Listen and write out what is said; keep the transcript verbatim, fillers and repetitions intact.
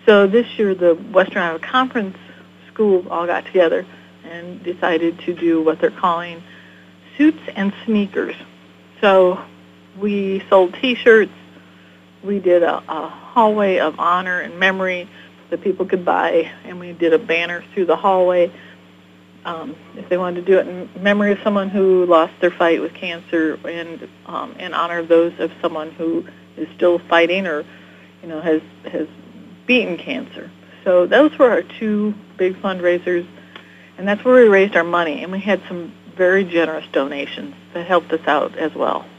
So this year, the Western Iowa Conference schools all got together and decided to do what they're calling suits and sneakers. So we sold T-shirts. We did a, a hallway of honor and memory that people could buy, and we did a banner through the hallway um, if they wanted to do it in memory of someone who lost their fight with cancer, and um, in honor of those of someone who is still fighting or, you know, has has beaten cancer. So those were our two big fundraisers, and that's where we raised our money, and we had some very generous donations that helped us out as well.